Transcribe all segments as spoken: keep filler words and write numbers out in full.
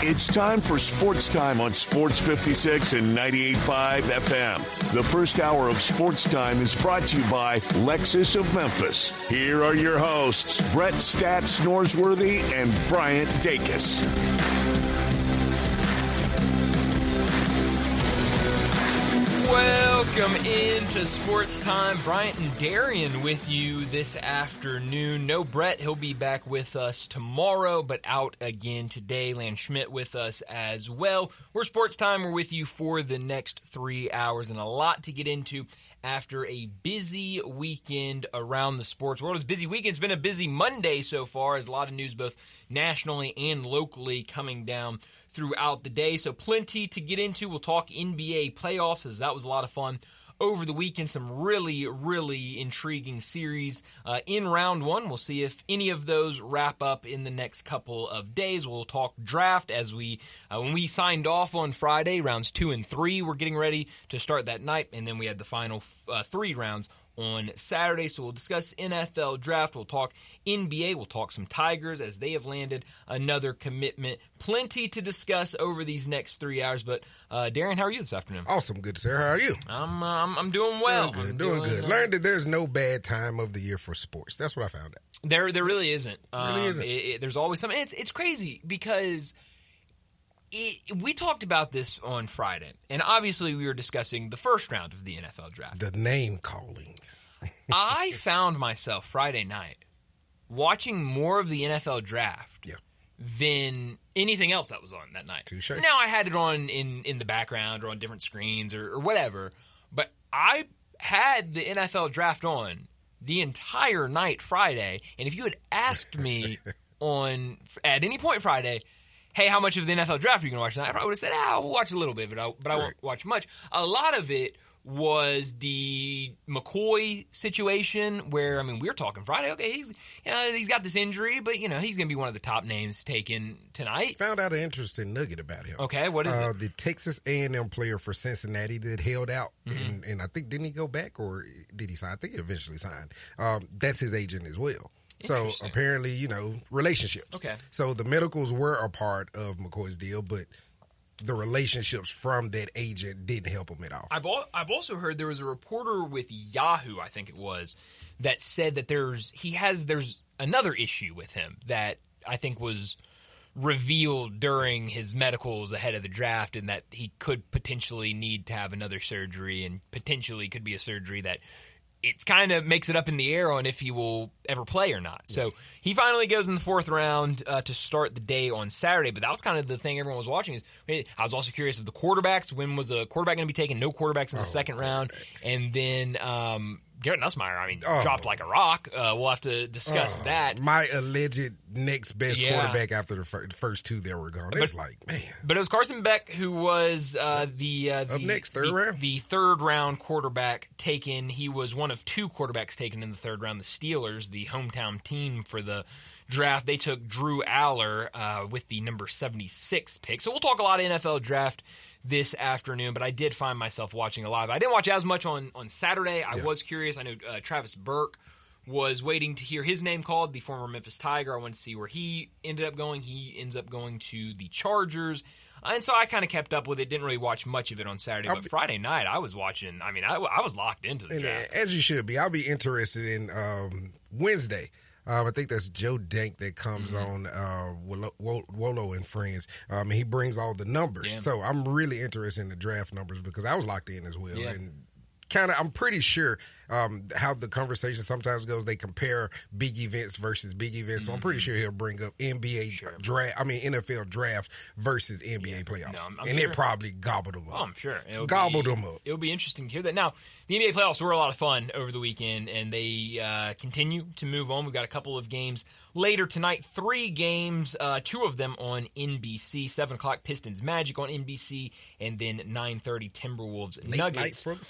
It's time for Sports Time on Sports fifty-six and ninety-eight point five F M. The first hour of Sports Time is brought to you by Lexus of Memphis. Here are your hosts, Brett Stats Norsworthy and Bryant Dacus. Welcome into Sports Time. Bryant and Darian with you this afternoon. No Brett, he'll be back with us tomorrow, but out again today. Lance Schmidt with us as well. We're Sports Time. We're with you for the next three hours and a lot to get into after a busy weekend around the sports world. It's a busy weekend. It's been a busy Monday so far, as a lot of news both nationally and locally coming down throughout the day. So plenty to get into. We'll talk N B A playoffs, as that was a lot of fun over the weekend. Some really, really intriguing series uh, in round one. We'll see if any of those wrap up in the next couple of days. We'll talk draft as we, uh, when we signed off on Friday, rounds two and three, we're getting ready to start that night. And then we had the final uh, three rounds on Saturday. So we'll discuss N F L draft. We'll talk N B A. We'll talk some Tigers as they have landed another commitment. Plenty to discuss over these next three hours. But uh, Darren, how are you this afternoon? Awesome, good sir. How are you? I'm uh, I'm, I'm doing well. Doing good. I'm Doing, doing good. Uh, Learned that there's no bad time of the year for sports. That's what I found out. There there really isn't. Really um, isn't. It, it, there's always something. It's it's crazy because It, we talked about this on Friday, and obviously we were discussing the first round of the N F L draft. The name calling. I found myself Friday night watching more of the N F L draft Yeah. than anything else that was on that night. Touche. Now, I had it on in, in the background or on different screens or, or whatever, but I had the N F L draft on the entire night Friday, and if you had asked me on at any point Friday, hey, how much of the N F L draft are you going to watch tonight? I probably would have said, ah, we'll watch a little bit, but I, but I won't watch much. A lot of it was the McCoy situation where, I mean, we were talking Friday. Okay, he's you know, he's got this injury, but, you know, he's going to be one of the top names taken tonight. Found out an interesting nugget about him. Okay, what is uh, it? The Texas A and M player for Cincinnati that held out, Mm-hmm. and, and I think, didn't he go back or did he sign? I think he eventually signed. Um, that's his agent as well. So Interesting. apparently, you know, relationships. Okay. So the medicals were a part of McCoy's deal, but the relationships from that agent didn't help him at all. I've al- I've also heard there was a reporter with Yahoo, I think it was, that said that there's he has there's another issue with him that I think was revealed during his medicals ahead of the draft, and that he could potentially need to have another surgery, and potentially could be a surgery that it kind of makes it up in the air on if he will ever play or not. So he finally goes in the fourth round uh, to start the day on Saturday. But that was kind of the thing everyone was watching. Is I was also curious of the quarterbacks. When was a quarterback going to be taken? No quarterbacks in the Oh, second round. And then um, Garrett Nussmeier, I mean, Oh. dropped like a rock. Uh, we'll have to discuss Oh, that. My alleged next best Yeah. quarterback after the fir- first two that were gone. It's like, man. But it was Carson Beck who was uh, the, uh, the Up next, third the, round. the third round quarterback taken. He was one of two quarterbacks taken in the third round. The Steelers, the hometown team for the draft, they took Drew Aller uh, with the number seventy-six pick. So we'll talk a lot of N F L draft this afternoon, but I did find myself watching a lot. I didn't watch as much on, on Saturday. I Yeah. was curious. I know uh, Travis Burke was waiting to hear his name called, the former Memphis Tiger. I wanted to see where he ended up going. He ends up going to the Chargers. And so I kind of kept up with it. Didn't really watch much of it on Saturday. I'll But be- Friday night, I was watching. I mean, I, I was locked into the And draft. as you should be. I'll be interested in um, Wednesday. Um, I think that's Joe Dank that comes Mm-hmm. on uh, Wolo, Wo- Wolo and Friends. Um, and he brings all the numbers. Yeah. So I'm really interested in the draft numbers because I was locked in as well. Yeah. And kind of, I'm pretty sure um, how the conversation sometimes goes. They compare big events versus big events. So I'm pretty sure he'll bring up N B A Sure. draft. I mean N F L draft versus N B A playoffs, No, I'm- I'm and sure. it probably gobbled them up. Oh, I'm sure. It'll Gobbled be, them up. It'll be interesting to hear that. Now, the N B A playoffs were a lot of fun over the weekend, and they uh, continue to move on. We've got a couple of games later tonight. Three games, uh, two of them on N B C. seven o'clock Pistons Magic on N B C, and then nine thirty Timberwolves Late Nuggets nights for the fellas. on N B C.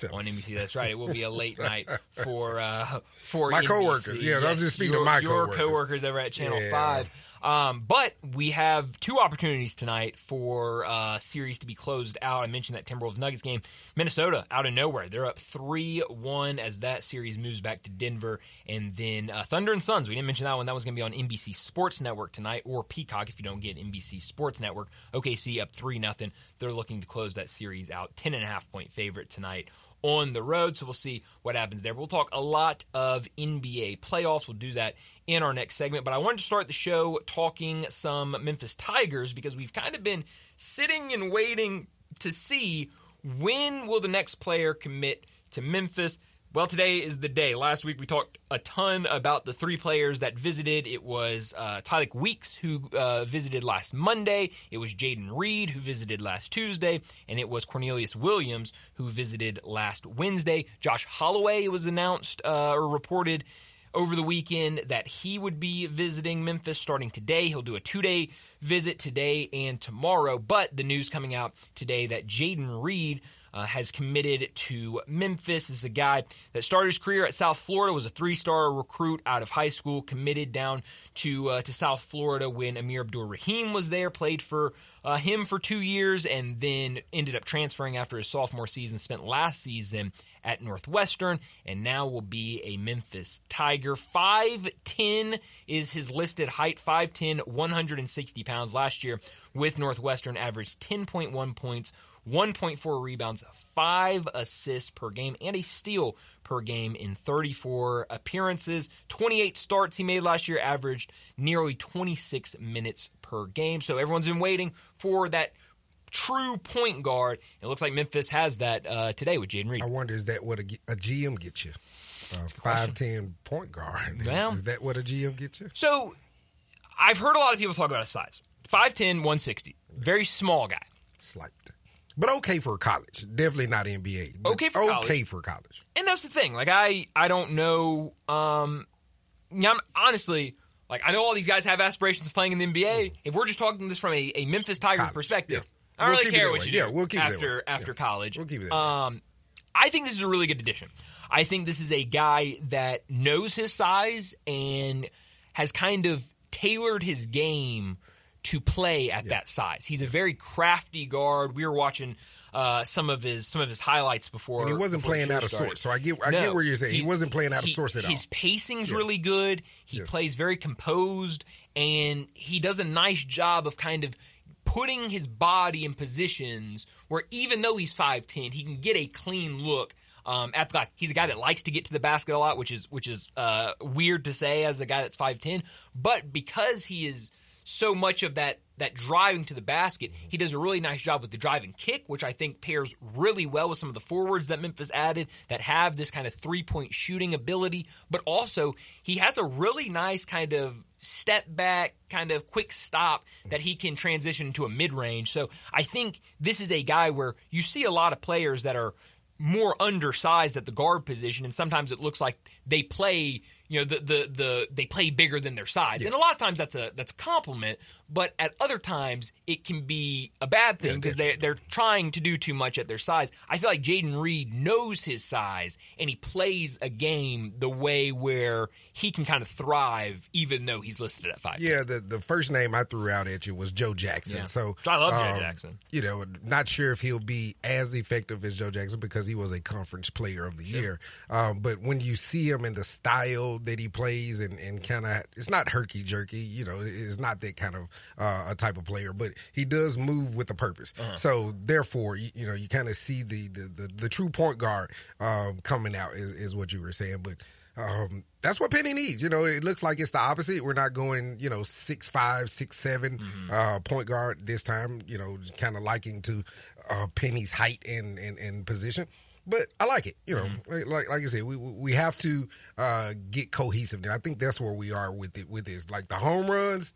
C. That's right. It will be a late night for uh, for my N B C. coworkers. Yeah, yes, I was just speaking your, to my your coworkers. coworkers over at Channel yeah. Five. Um, but we have two opportunities tonight for uh, series to be closed out. I mentioned that Timberwolves Nuggets game. Minnesota, out of nowhere, they're up three one as that series moves back to Denver. And then uh, Thunder and Suns. We didn't mention that one. That was going to be on N B C Sports Network tonight, or Peacock if you don't get N B C Sports Network. O K C up three nothing. They're looking to close that series out. Ten and a half point favorite tonight on the road, so we'll see what happens there. We'll talk a lot of N B A playoffs. We'll do that in our next segment, but I wanted to start the show talking some Memphis Tigers because we've kind of been sitting and waiting to see when will the next player commit to Memphis. Well, today is the day. Last week we talked a ton about the three players that visited. It was uh, Tylik Weeks, who uh, visited last Monday. It was Jaden Reed, who visited last Tuesday. And it was Cornelius Williams, who visited last Wednesday. Josh Holloway was announced uh, or reported over the weekend that he would be visiting Memphis starting today. He'll do a two-day visit today and tomorrow. But the news coming out today that Jaden Reed Uh, has committed to Memphis. This is a guy that started his career at South Florida, was a three-star recruit out of high school, committed down to uh, to South Florida when Amir Abdur-Rahim was there, played for uh, him for two years, and then ended up transferring after his sophomore season, spent last season at Northwestern, and now will be a Memphis Tiger. five ten is his listed height, five ten, one hundred sixty pounds. Last year with Northwestern, averaged ten point one points, one point four rebounds, five assists per game, and a steal per game in thirty-four appearances. twenty-eight starts he made last year, averaged nearly twenty-six minutes per game. So everyone's been waiting for that true point guard. It looks like Memphis has that uh, today with Jaden Reed. I wonder, is that what a, a G M gets you? A five ten point guard. Well, is that what a G M gets you? So I've heard a lot of people talk about his size. five ten, one sixty. Very small guy. Slight. But okay for college. Definitely not N B A. But okay for okay college. Okay for college. And that's the thing. Like, I, I don't know. Um, I'm, honestly, like, I know all these guys have aspirations of playing in the N B A. If we're just talking this from a, a Memphis Tigers College, perspective, yeah. I don't We'll really keep it care that what way. you do Yeah, we'll keep it that after, way. after Yeah. college. We'll keep it that um, I think this is a really good addition. I think this is a guy that knows his size and has kind of tailored his game to play at Yeah. that size. He's a very crafty guard. We were watching uh, some of his some of his highlights before. And he wasn't before the playing show out of started. sorts. So I get I No, get where you're saying. He he's- wasn't playing out of he- sorts at all. His pacing's Yeah. really good. He Yes. plays very composed, and he does a nice job of kind of putting his body in positions where even though he's five ten, he can get a clean look um, at the glass. He's a guy that likes to get to the basket a lot, which is which is uh, weird to say as a guy that's five ten. But because he is so much of that that driving to the basket, he does a really nice job with the drive and kick, which I think pairs really well with some of the forwards that Memphis added that have this kind of three-point shooting ability. But also, he has a really nice kind of step back, kind of quick stop that he can transition into a mid-range. So I think this is a guy where you see a lot of players that are more undersized at the guard position, and sometimes it looks like they play, you know, the the the they play bigger than their size. Yeah. And a lot of times that's a that's a compliment, but at other times it can be a bad thing because they they're trying to do too much at their size. I feel like Jaden Reed knows his size and he plays a game the way where he can kind of thrive even though he's listed at five. Yeah, the the first name I threw out at you was Joe Jackson. Yeah. So I love Joe um, Jackson. You know, not sure if he'll be as effective as Joe Jackson because he was a conference player of the Sure. year. Um, but when you see him in the style that he plays and, and kind of, it's not herky jerky. You know, it's not that kind of uh, a type of player, but he does move with a purpose. Uh-huh. So therefore, you, you know, you kind of see the, the the the true point guard um, coming out is, is what you were saying, but. Um, that's what Penny needs. You know, it looks like it's the opposite. We're not going, you know, six five, six seven mm-hmm. uh, point guard this time. You know, kind of liking to uh, Penny's height and, and, and position. But I like it. You know, mm-hmm. like, like like I said, we we have to uh, get cohesive. And I think that's where we are with it. With this, like the home runs.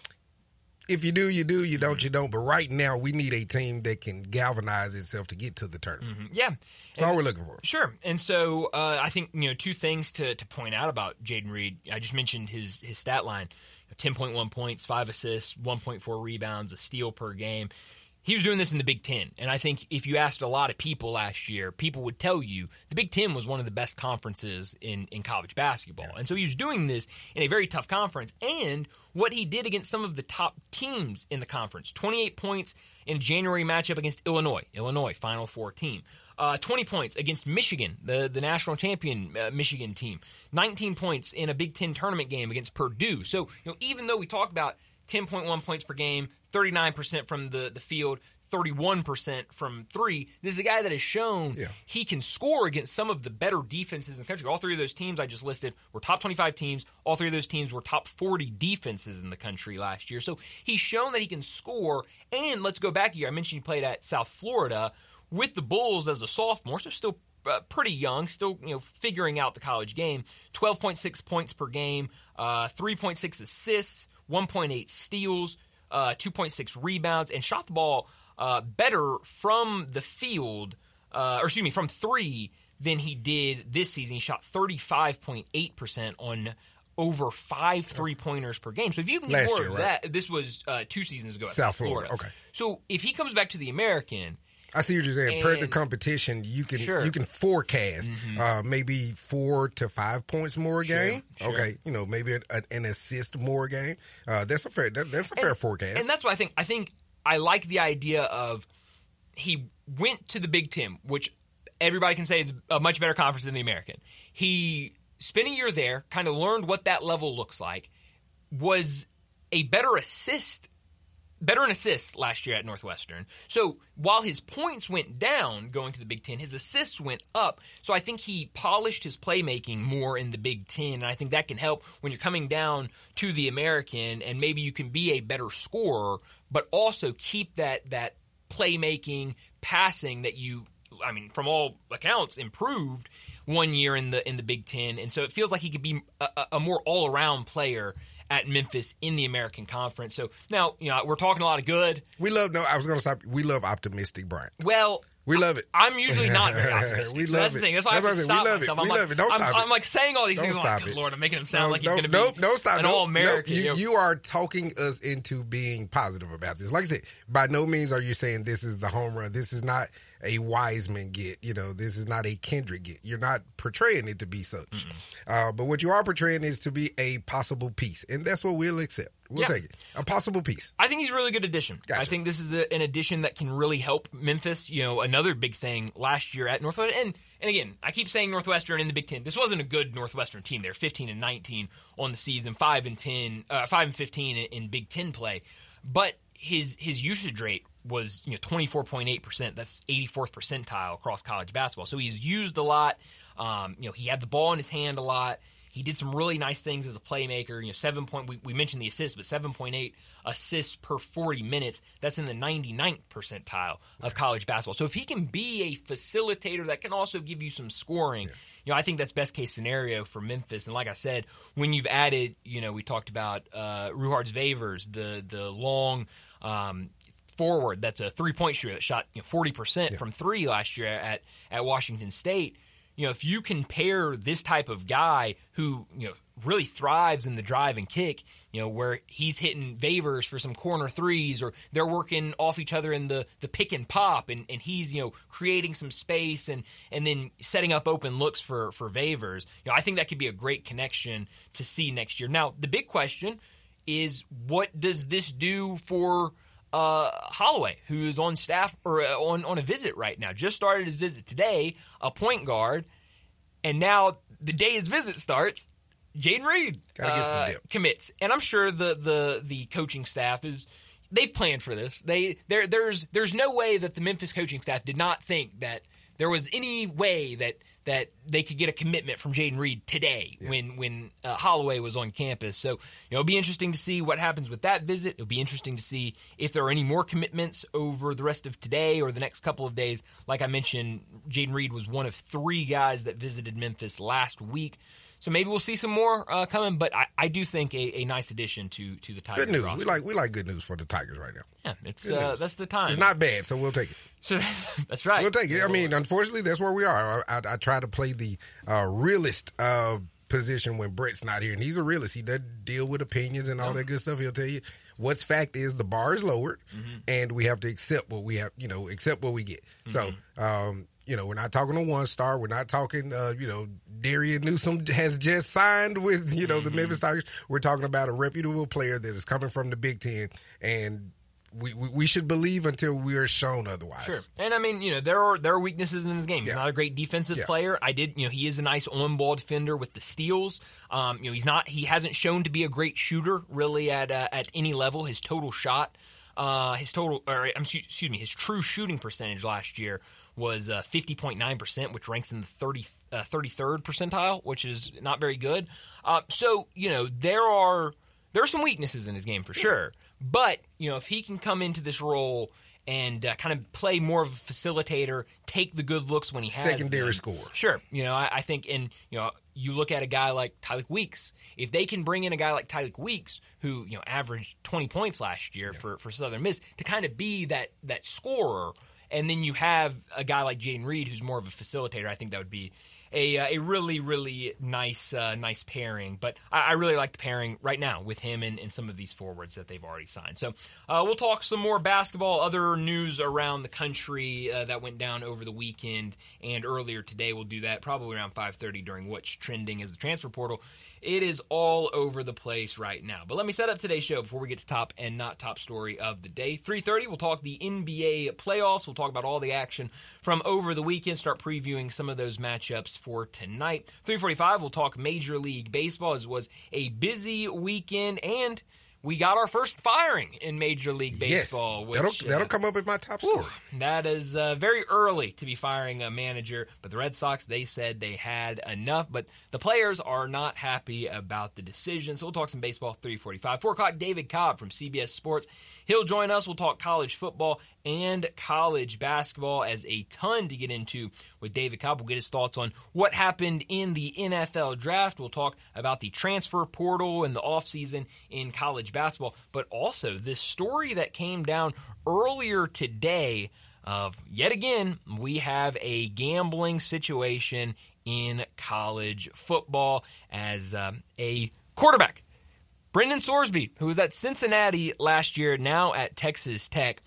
If you do, you do. You don't, you don't. But right now, we need a team that can galvanize itself to get to the tournament. Mm-hmm. Yeah. That's all we're looking for. Sure. And so uh, I think, you know, two things to, to point out about Jaden Reed. I just mentioned his, his stat line, ten point one points, five assists, one point four rebounds, a steal per game. he was doing this in the Big Ten. And I think if you asked a lot of people last year, people would tell you the Big Ten was one of the best conferences in, in college basketball. Yeah. And so he was doing this in a very tough conference. And what he did against some of the top teams in the conference, twenty-eight points in a January matchup against Illinois, Illinois Final Four team. Uh, twenty points against Michigan, the, the national champion uh, Michigan team. nineteen points in a Big Ten tournament game against Purdue. So, you know, even though we talk about ten point one points per game, thirty-nine percent from the, the field, thirty-one percent from three, this is a guy that has shown yeah. he can score against some of the better defenses in the country. All three of those teams I just listed were top twenty-five teams. All three of those teams were top forty defenses in the country last year. So he's shown that he can score. And let's go back here. I mentioned he played at South Florida with the Bulls as a sophomore, so still uh, pretty young, still you know figuring out the college game. twelve point six points per game, uh, three point six assists, one point eight steals, uh, two point six rebounds, and shot the ball uh, better from the field, uh, or excuse me, from three than he did this season. He shot thirty-five point eight percent on over five three-pointers per game. So if you can get Last more year, of right? that, this was uh, two seasons ago at South South Florida. Florida. Okay. So if he comes back to the American, I see what you're saying. And, per the competition, you can sure. you can forecast mm-hmm. uh, maybe four to five points more a sure, game. Sure. Okay, you know maybe a, a, an assist more a game. Uh, that's a fair that, that's a and, fair forecast. And that's what I think. I think I like the idea of he went to the Big Ten, which everybody can say is a much better conference than the American. He spent a year there, kind of learned what that level looks like, was a better assist. Better in assists last year at Northwestern. So while his points went down going to the Big Ten, his assists went up. So I think he polished his playmaking more in the Big Ten, and I think that can help when you're coming down to the American, and maybe you can be a better scorer, but also keep that that playmaking, passing that you, I mean, from all accounts, improved one year in the in the Big Ten. And so it feels like he could be a, a more all-around player at Memphis in the American Conference. So now, you know, we're talking a lot of good. We love, no, I was going to stop. We love optimistic, Bryant. Well, we love it. I'm usually not very optimistic. we so love that's it. the thing. That's why that's I have to stop we love myself. It. I'm we like, love it. Don't I'm, stop I'm it. like saying all these don't things. I'm like, it. Lord, I'm making him sound no, like he's no, going to be nope, don't stop. an nope, all-American. Nope. You, you, know. you are talking us into being positive about this. Like I said, by no means are you saying this is the home run. This is not a Wiseman get. You know, this is not a Kendrick get. You're not portraying it to be such. Mm-hmm. Uh, but what you are portraying is to be a possible piece, and that's what we'll accept. We'll yeah. take it. A possible piece. I think he's a really good addition. Gotcha. I think this is a, an addition that can really help Memphis. You know, another big thing last year at Northwestern. And, and again, I keep saying Northwestern in the Big Ten. This wasn't a good Northwestern team. They're fifteen and nineteen on the season, five and ten, uh, five and fifteen in, in Big Ten play. But his his usage rate was you know twenty-four point eight percent. That's eighty-fourth percentile across college basketball. So he's used a lot. Um, you know, he had the ball in his hand a lot. He did some really nice things as a playmaker. You know, seven point. We, we mentioned the assists, but seven point eight assists per forty minutes. That's in the ninety-ninth percentile of college basketball. So if he can be a facilitator that can also give you some scoring, yeah. you know, I think that's best case scenario for Memphis. And like I said, when you've added, you know, we talked about uh, Ruhards-Vavers, the the long. Um, forward that's a three-point shooter that shot you know, forty percent yeah. from three last year at, at Washington State. You know, if you can pair this type of guy who, you know, really thrives in the drive and kick, you know, where he's hitting Vavers for some corner threes or they're working off each other in the, the pick and pop and, and he's, you know, creating some space and, and then setting up open looks for, for Vavers. You know, I think that could be a great connection to see next year. Now, the big question is what does this do for Uh, Holloway, who is on staff or uh, on, on a visit right now, just started his visit today, a point guard, and now the day his visit starts, Jaden Reed uh, commits. And I'm sure the, the the coaching staff is they've planned for this. They there there's there's no way that the Memphis coaching staff did not think that there was any way that that they could get a commitment from Jaden Reed today yeah. when when uh, Holloway was on campus. So, you know, it'll be interesting to see what happens with that visit. It'll be interesting to see if there are any more commitments over the rest of today or the next couple of days. Like I mentioned, Jaden Reed was one of three guys that visited Memphis last week. So maybe we'll see some more uh, coming, but I, I do think a, a nice addition to, to the Tigers. Good news. roster. We like we like good news for the Tigers right now. Yeah, it's uh, that's the time. It's not bad, so we'll take it. So that's right. We'll take it. I mean, unfortunately, that's where we are. I, I, I try to play the uh, realist uh, position when Brett's not here, and he's a realist. He doesn't deal with opinions and all no. that good stuff. He'll tell you what's fact is the bar is lowered, mm-hmm. and we have to accept what we have, you know, accept what we get. Mm-hmm. So, um, you know, we're not talking a one star. We're not talking, uh, you know, Darian Newsom has just signed with, you know, mm-hmm. the Memphis Tigers. We're talking about a reputable player that is coming from the Big Ten, and we, we, we should believe until we are shown otherwise. Sure. And I mean, you know, there are there are weaknesses in his game. He's yeah. not a great defensive yeah. player. I did, you know, he is a nice on-ball defender with the steals. Um, you know, he's not he hasn't shown to be a great shooter really at uh, at any level. His total shot, uh, his total, or um, excuse me, his true shooting percentage last year was uh, fifty point nine percent, which ranks in the thirty, uh, thirty-third percentile, which is not very good. Uh, so, you know, there are there are some weaknesses in his game for sure. But, you know, if he can come into this role and uh, kind of play more of a facilitator, take the good looks when he has secondary them, score. Sure. You know, I, I think, and, you know, you look at a guy like Tylik Weeks. If they can bring in a guy like Tylik Weeks, who, you know, averaged twenty points last year yeah. for, for Southern Miss, to kind of be that, that scorer, and then you have a guy like Jaden Reed who's more of a facilitator, I think that would be a a really, really nice uh, nice pairing. But I, I really like the pairing right now with him and, and some of these forwards that they've already signed. So uh, we'll talk some more basketball, other news around the country uh, that went down over the weekend and earlier today. We'll do that probably around five thirty during What's Trending as the transfer portal. It is all over the place right now. But let me set up today's show before we get to top and not top story of the day. three thirty, we'll talk the N B A playoffs. We'll talk about all the action from over the weekend, start previewing some of those matchups for tonight. three forty-five, we'll talk Major League Baseball, as it was a busy weekend, and we got our first firing in Major League Baseball. Yes, which, that'll, that'll uh, come up in my top story. Whew, that is uh, very early to be firing a manager, but the Red Sox, they said they had enough, but the players are not happy about the decision, so we'll talk some baseball. three forty-five. four o'clock, David Cobb from C B S Sports. He'll join us. We'll talk college football and college basketball, as a ton to get into with David Cobb. We'll get his thoughts on what happened in the N F L draft. We'll talk about the transfer portal and the offseason in college basketball, but also this story that came down earlier today of, yet again, we have a gambling situation in college football as um, a quarterback, Brendan Sorsby, who was at Cincinnati last year, now at Texas Tech.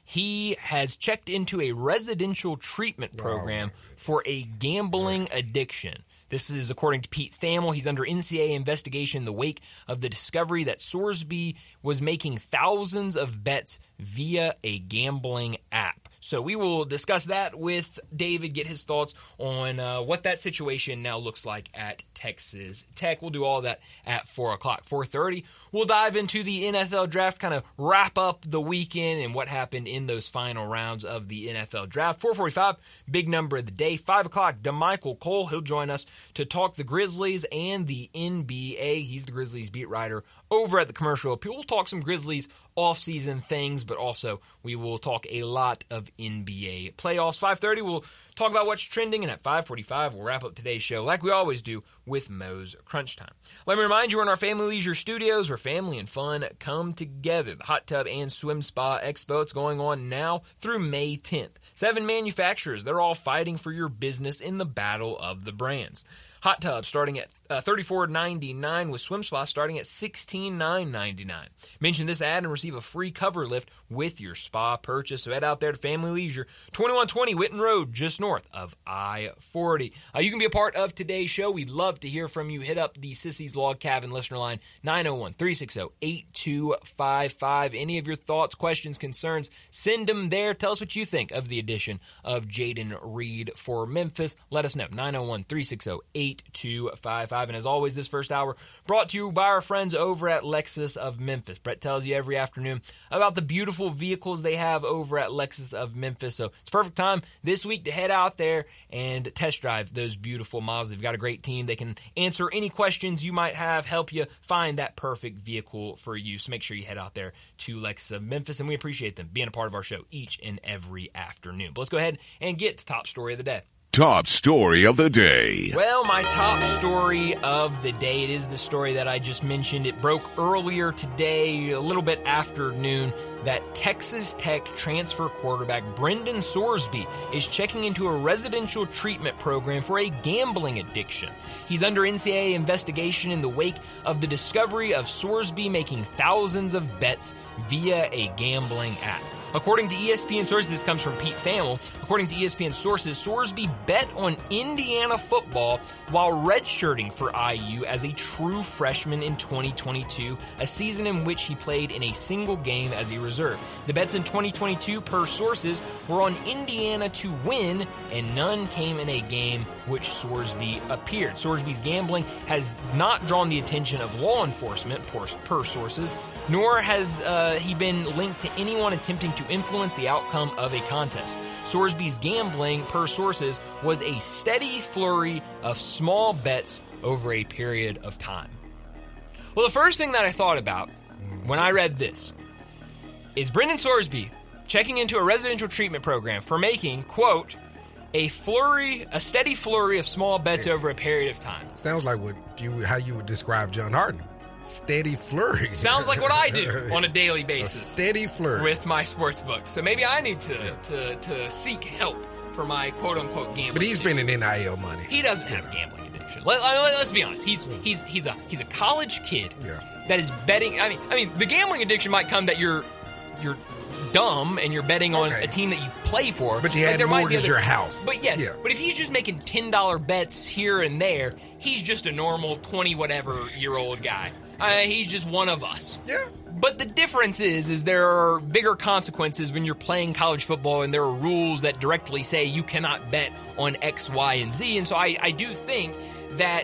He has checked into a residential treatment program oh. for a gambling addiction. This is according to Pete Thamel. He's under N C double A investigation in the wake of the discovery that Sorsby was making thousands of bets via a gambling app. So we will discuss that with David, get his thoughts on uh, what that situation now looks like at Texas Tech. We'll do all that at four o'clock. four thirty, we'll dive into the N F L draft, kind of wrap up the weekend and what happened in those final rounds of the N F L draft. four forty-five, big number of the day. five o'clock, DeMichael Cole. He'll join us to talk the Grizzlies and the N B A. He's the Grizzlies beat writer over at the Commercial Appeal. We'll talk some Grizzlies off-season things, but also we will talk a lot of N B A playoffs. five thirty, we'll talk about what's trending, and at five forty-five, we'll wrap up today's show like we always do with Moe's Crunch Time. Let me remind you, we're in our Family Leisure Studios where family and fun come together. The Hot Tub and Swim Spa Expo, it's going on now through May tenth. Seven manufacturers, they're all fighting for your business in the battle of the brands. Hot tub starting at uh, thirty-four ninety-nine with Swim Spa starting at sixteen ninety-nine. Mention this ad and receive a free cover lift with your spa purchase. So head out there to Family Leisure, twenty-one twenty Whitten Road, just north of I forty. Uh, you can be a part of today's show. We'd love to hear from you. Hit up the Sissy's Log Cabin listener line, nine oh one, three six oh, eight two five five. Any of your thoughts, questions, concerns, send them there. Tell us what you think of the addition of Jaden Reed for Memphis. Let us know, nine oh one, three six oh, eight two five five. And as always, this first hour brought to you by our friends over at Lexus of Memphis. Brett tells you every afternoon about the beautiful vehicles they have over at Lexus of Memphis. So it's perfect time this week to head out there and test drive those beautiful models. They've got a great team. They can answer any questions you might have, help you find that perfect vehicle for you. So make sure you head out there to Lexus of Memphis, and we appreciate them being a part of our show each and every afternoon. But let's go ahead and get to top story of the day. Top story of the day. Well, my top story of the day, it is the story that I just mentioned. It broke earlier today, a little bit after noon. that Texas Tech transfer quarterback Brendan Sorsby is checking into a residential treatment program for a gambling addiction. He's under N C double A investigation in the wake of the discovery of Sorsby making thousands of bets via a gambling app. According to E S P N sources, this comes from Pete Thamel. According to E S P N sources, Sorsby bet on Indiana football while redshirting for I U as a true freshman in twenty twenty-two, a season in which he played in a single game as a reserve. The bets in twenty twenty-two, per sources, were on Indiana to win, and none came in a game which Sorsby appeared. Sorsby's gambling has not drawn the attention of law enforcement, per sources, nor has uh, he been linked to anyone attempting to influence the outcome of a contest. Sorsby's gambling, per sources, was a steady flurry of small bets over a period of time. Well, the first thing that I thought about when I read this is Brendan Sorsby checking into a residential treatment program for making, quote, a flurry, a steady flurry of small bets over a period of time. Sounds like what you, how you would describe John Harden. Steady flurry. Sounds like what I do on a daily basis. A steady flurry. With my sports books. So maybe I need to, yeah. to, to seek help for my quote-unquote gambling But he's addiction. spending N I L money. He doesn't have yeah. gambling addiction. Let, let, let's be honest. He's he's he's a he's a college kid yeah. that is betting. I mean, I mean, the gambling addiction might come that you're you're dumb and you're betting on okay. a team that you play for. But you had like, to mortgage your house. But yes, yeah. but if he's just making ten dollar bets here and there, he's just a normal twenty-whatever-year-old guy. Uh, he's just one of us. Yeah. But the difference is, is there are bigger consequences when you're playing college football, and there are rules that directly say you cannot bet on X, Y, and Z. And so I, I do think that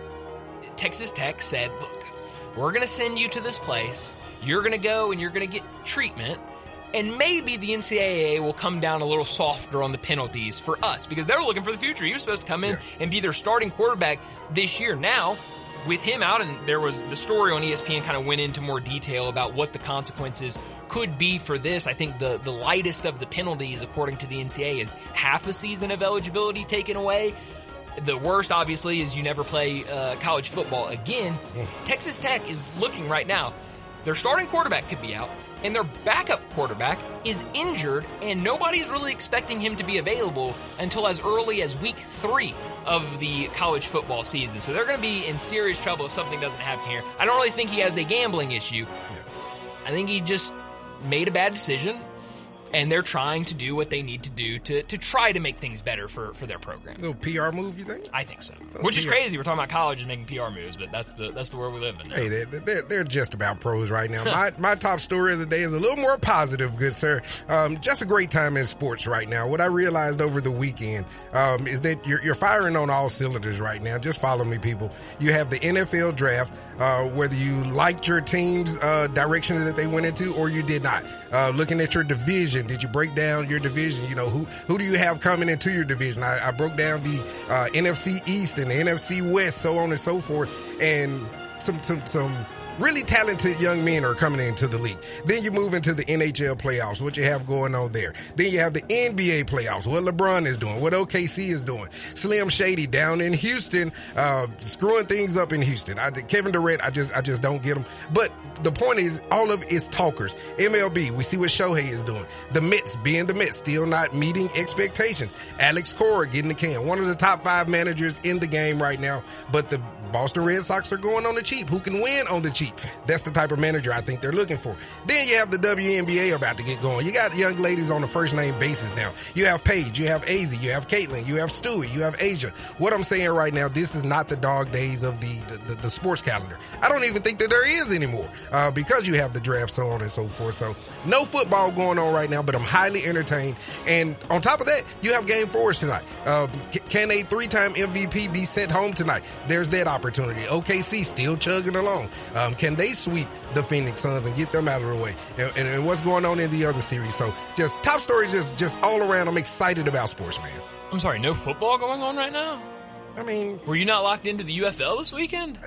Texas Tech said, look, we're going to send you to this place. You're going to go and you're going to get treatment. And maybe the N C double A will come down a little softer on the penalties for us, because they're looking for the future. He was supposed to come in yeah. and be their starting quarterback this year. Now, with him out, and there was the story on E S P N kind of went into more detail about what the consequences could be for this. I think the, the lightest of the penalties, according to the N C double A, is half a season of eligibility taken away. The worst, obviously, is you never play uh, college football again. Mm. Texas Tech is looking right now. Their starting quarterback could be out, and their backup quarterback is injured, and nobody is really expecting him to be available until as early as week three of the college football season. So they're going to be in serious trouble if something doesn't happen here. I don't really think he has a gambling issue. Yeah. I think he just made a bad decision, and they're trying to do what they need to do to, to try to make things better for, for their program. A little P R move, you think? I think so. Which is crazy. We're talking about college and making P R moves, but that's the that's the world we live in now. Hey, they're, they're, they're just about pros right now. my my top story of the day is a little more positive, good sir. Um, just a great time in sports right now. What I realized over the weekend um, is that you're, you're firing on all cylinders right now. Just follow me, people. You have the N F L draft, uh, whether you liked your team's uh, direction that they went into or you did not. Uh, looking at your division, did you break down your division? You know, who who do you have coming into your division? I, I broke down the uh, N F C East and the N F C West, so on and so forth, and some some some really talented young men are coming into the league. Then you move into the N H L playoffs, what you have going on there. Then you have the N B A playoffs, what LeBron is doing, what O K C is doing. Slim Shady down in Houston, uh, screwing things up in Houston. I, Kevin Durant, I just I just don't get him. But the point is, all of it is talkers. M L B, we see what Shohei is doing. The Mets, being the Mets, still not meeting expectations. Alex Cora getting the can. One of the top five managers in the game right now. But the Boston Red Sox are going on the cheap. Who can win on the cheap? That's the type of manager I think they're looking for. Then you have the W N B A about to get going. You got young ladies on the first name basis now. You have Paige, you have Azzy, you have Caitlin, you have Stewie, you have Asia. What I'm saying right now, this is not the dog days of the, the, the, the sports calendar. I don't even think that there is anymore uh, because you have the draft, so on and so forth. So no football going on right now, but I'm highly entertained. And on top of that, you have game fours tonight. Uh, can a three-time M V P be sent home tonight? There's that opportunity. O K C still chugging along. Um, can they sweep the Phoenix Suns and get them out of the way? And, and, and what's going on in the other series? So just top stories, just just all around. I'm excited about sports, man. I'm sorry, no football going on right now? I mean, were you not locked into the U F L this weekend?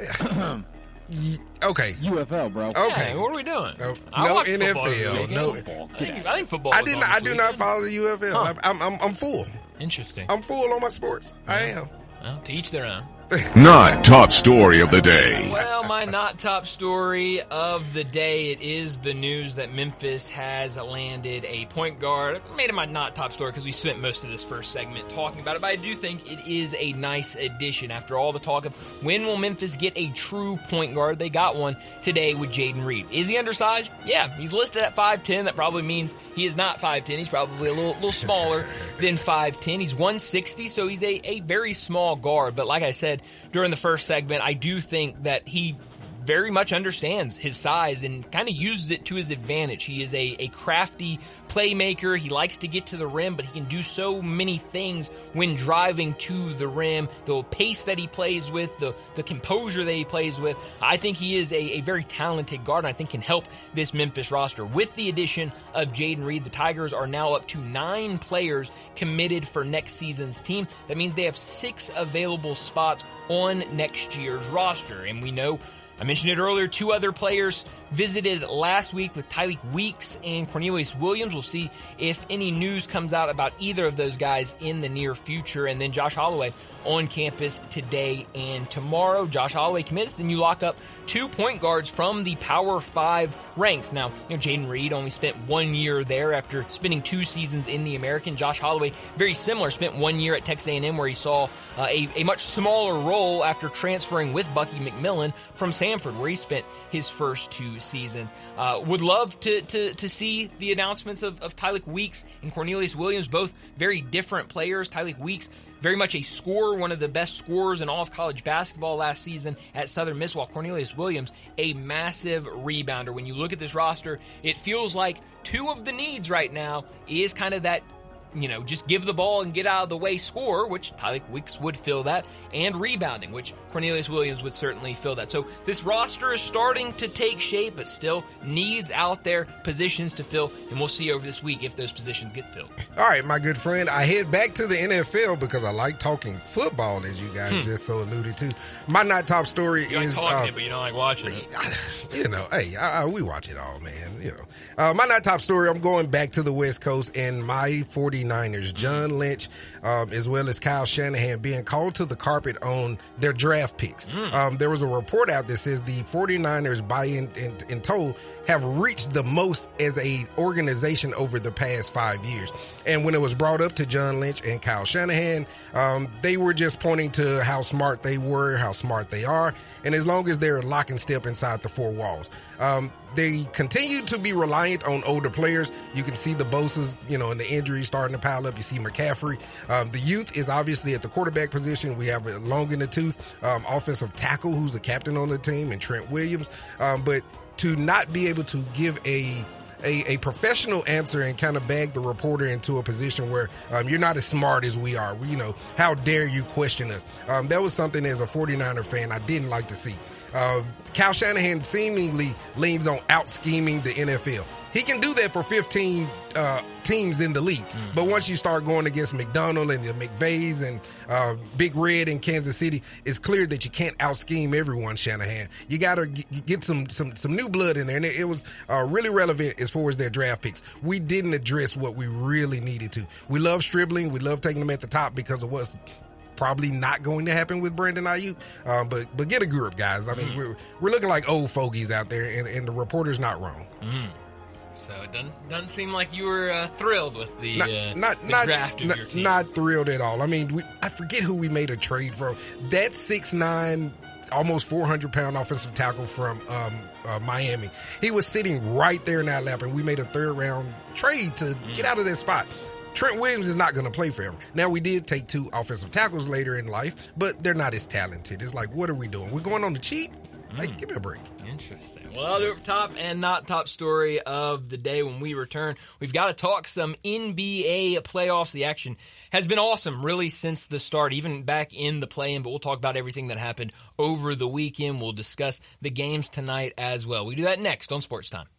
Okay. U F L, bro. Okay. Yeah, what are we doing? No, no N F L. No. I think, I think football. I didn't. I do not follow the U F L. Huh. I'm, I'm I'm full. Interesting. I'm full on my sports. I am. Well, to each their own. Not top story of the day. Well, my my not top story of the day. It is the news that Memphis has landed a point guard. I made it my not top story because we spent most of this first segment talking about it, but I do think it is a nice addition after all the talk of when will Memphis get a true point guard. They got one today with Jaden Reed. Is he undersized? Yeah, he's listed at five ten. That probably means he is not five ten. He's probably a little, little smaller than five ten. He's one sixty, so he's a, a very small guard. But like I said during the first segment, I do think that he very much understands his size and kind of uses it to his advantage. He is a, a crafty playmaker. He likes to get to the rim, but he can do so many things when driving to the rim. The pace that he plays with, the, the composure that he plays with, I think he is a, a very talented guard, and I think can help this Memphis roster. With the addition of Jaden Reed, the Tigers are now up to nine players committed for next season's team. That means they have six available spots on next year's roster, and we know I mentioned it earlier, two other players visited last week with Tyleik Weeks and Cornelius Williams. We'll see if any news comes out about either of those guys in the near future. And then Josh Holloway on campus today and tomorrow. Josh Holloway commits, then you lock up two point guards from the Power Five ranks. Now, you know, Jaden Reed only spent one year there after spending two seasons in the American. Josh Holloway, very similar, spent one year at Texas A and M where he saw uh, a, a much smaller role after transferring with Bucky McMillan from Samford, where he spent his first two seasons. Uh, would love to, to to see the announcements of, of Tyleik Weeks and Cornelius Williams, both very different players. Tyleik Weeks, very much a scorer, one of the best scorers in all of college basketball last season at Southern Miss, while Cornelius Williams, a massive rebounder. When you look at this roster, it feels like two of the needs right now is kind of that, you know, just give the ball and get out of the way score, which Tyleik Weeks would fill that, and rebounding, which Cornelius Williams would certainly fill that. So this roster is starting to take shape, but still needs out there, positions to fill, and we'll see over this week if those positions get filled. All right, my good friend, I head back to the N F L because I like talking football, as you guys hmm. just so alluded to. My not top story you is... You like talking uh, it, but you don't like watching it. You know, hey, I, I, we watch it all, man. You know, uh, my not top story, I'm going back to the West Coast and my forty-niners, John Lynch, um, as well as Kyle Shanahan, being called to the carpet on their draft picks. Mm. Um, there was a report out that says the forty-niners, by in, in, in total, have reached the most as a organization over the past five years. And when it was brought up to John Lynch and Kyle Shanahan, um, they were just pointing to how smart they were, how smart they are, and as long as they're lock and step inside the four walls. Um, they continue to be reliant on older players. You can see the Bosa's, you know, and the injuries starting to pile up. You see McCaffrey. Um, the youth is obviously at the quarterback position. We have a long in the tooth um, offensive tackle who's the captain on the team, and Trent Williams. Um, but to not be able to give a A, a professional answer and kind of bag the reporter into a position where um, you're not as smart as we are. You know, how dare you question us? Um, that was something as a forty-niner fan I didn't like to see. Uh, Kyle Shanahan seemingly leans on out-scheming the N F L. He can do that for fifteen uh, teams in the league. Mm. But once you start going against McDonald and the McVays and uh, Big Red in Kansas City, it's clear that you can't out-scheme everyone, Shanahan. You got to g- get some, some some new blood in there. And it, it was uh, really relevant as far as their draft picks. We didn't address what we really needed to. We love Stribling. We love taking them at the top because of what's probably not going to happen with Brandon Ayuk. Um, but but get a grip, guys. I mean, mm. we're we're looking like old fogies out there, and, and the reporter's not wrong. Mm. So it doesn't, doesn't seem like you were uh, thrilled with the, not, uh, not, the not, draft of not, your team. Not thrilled at all. I mean, we, I forget who we made a trade from. That six nine, almost four hundred pound offensive tackle from um, uh, Miami. He was sitting right there in that lap, and we made a third round trade to mm. get out of that spot. Trent Williams is not going to play forever. Now, we did take two offensive tackles later in life, but they're not as talented. It's like, what are we doing? We're going on the cheap? Like, mm. give me a break. Interesting. Well, I'll do it for top and not top story of the day. When we return, we've got to talk some N B A playoffs. The action has been awesome, really, since the start, even back in the play-in, but we'll talk about everything that happened over the weekend. We'll discuss the games tonight as well. We do that next on Sports Time.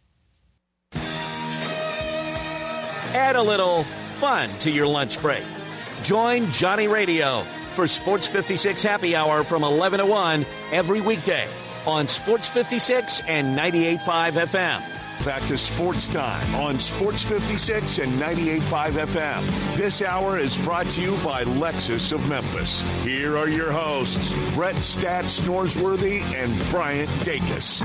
Add a little fun to your lunch break. Join Johnny Radio for Sports fifty-six Happy Hour from eleven to one every weekday on Sports fifty-six and ninety-eight point five F M. back to Sports Time on Sports fifty-six and ninety-eight point five F M. This hour is brought to you by Lexus of Memphis. Here are your hosts, Brett Stats Norsworthy and Bryant Dacus.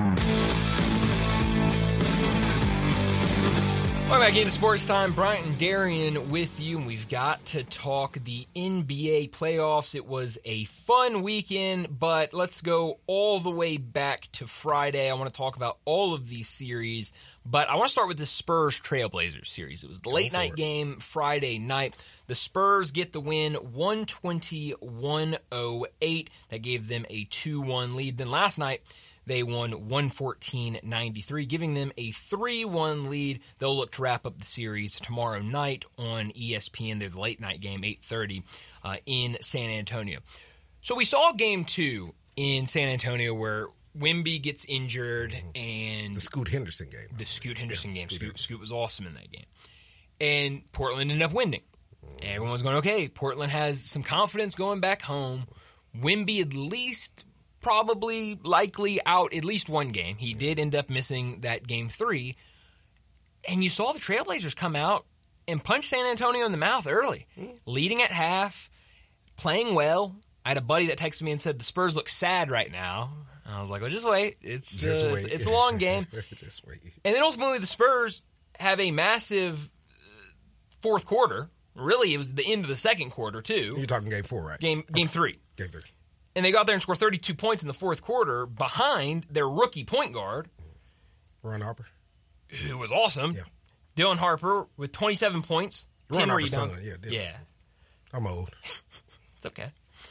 Welcome back into Sports Time. Bryant and Darian with you, and we've got to talk the N B A playoffs. It was a fun weekend, but let's go all the way back to Friday. I want to talk about all of these series, but I want to start with the Spurs Trailblazers series. It was the late night game Friday night. The Spurs get the win one twenty to one oh eight. That gave them a two one lead. Then last night, they won one fourteen to ninety-three, giving them a three one lead. They'll look to wrap up the series tomorrow night on E S P N. They're the late night game, eight thirty, uh, in San Antonio. So we saw game two in San Antonio where Wemby gets injured and... The Scoot Henderson game. The Scoot Henderson yeah, game. Scoot, Scoot, Scoot was awesome in that game. And Portland ended up winning. Everyone was going, okay, Portland has some confidence going back home. Wemby at least... probably likely out at least one game. He did end up missing that game three. And you saw the Trailblazers come out and punch San Antonio in the mouth early, leading at half, playing well. I had a buddy that texted me and said, the Spurs look sad right now. And I was like, well, just wait. It's, just uh, wait. it's, it's a long game. Just wait. And then ultimately the Spurs have a massive fourth quarter. Really, it was the end of the second quarter, too. You're talking game four, right? Game, game three. Game three. And they got there and scored thirty-two points in the fourth quarter behind their rookie point guard. Ron Harper. Who was awesome. Yeah. Dylan Harper with twenty-seven points, Ron ten Harper's rebounds. son, yeah, Dylan. yeah. I'm old. It's okay.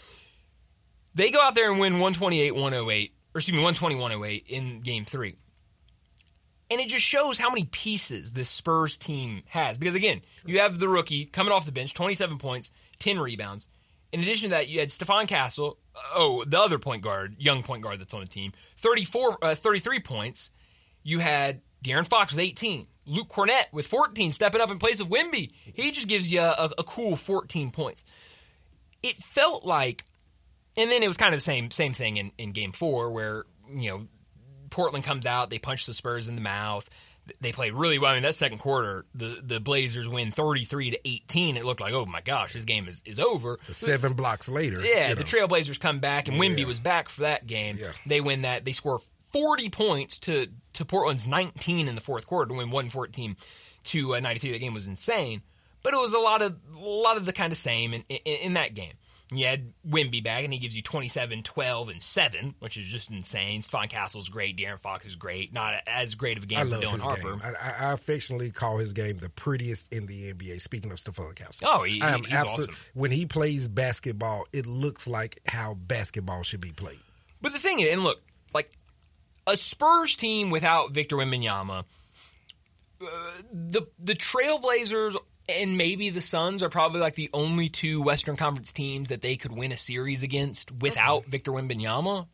They go out there and win one twenty-eight to one oh eight, or excuse me, one twenty to one oh eight in game three. And it just shows how many pieces this Spurs team has. Because, again, you have the rookie coming off the bench, twenty-seven points, ten rebounds. In addition to that, you had Stephon Castle, oh, the other point guard, young point guard that's on the team, thirty-four, uh, thirty-three points. You had De'Aaron Fox with eighteen. Luke Cornett with fourteen, stepping up in place of Wemby. He just gives you a, a cool fourteen points. It felt like, and then it was kind of the same same thing in, in game four where, you know, Portland comes out, they punch the Spurs in the mouth. They played really well. I mean, that second quarter, the, the Blazers win thirty-three to eighteen. It looked like, oh, my gosh, this game is, is over. Seven blocks later. Yeah, you the know. Trailblazers come back, and Wemby Yeah. was back for that game. Yeah. They win that. They score forty points to, to Portland's nineteen in the fourth quarter to win one fourteen to ninety-three. That game was insane. But it was a lot of a lot of the kind of same in, in, in that game. You had Wemby back, and he gives you twenty-seven, twelve, and seven, which is just insane. Stephon Castle's great. De'Aaron Fox is great. Not as great of a game I for love Dylan his Harper. game. I, I affectionately call his game the prettiest in the N B A. Speaking of Stephon Castle, Oh, he, I am he's absolute- awesome. When he plays basketball, it looks like how basketball should be played. But the thing is, and look, like a Spurs team without Victor Wembanyama, uh, the the Trailblazers and maybe the Suns are probably like the only two Western Conference teams that they could win a series against without Victor Wembanyama.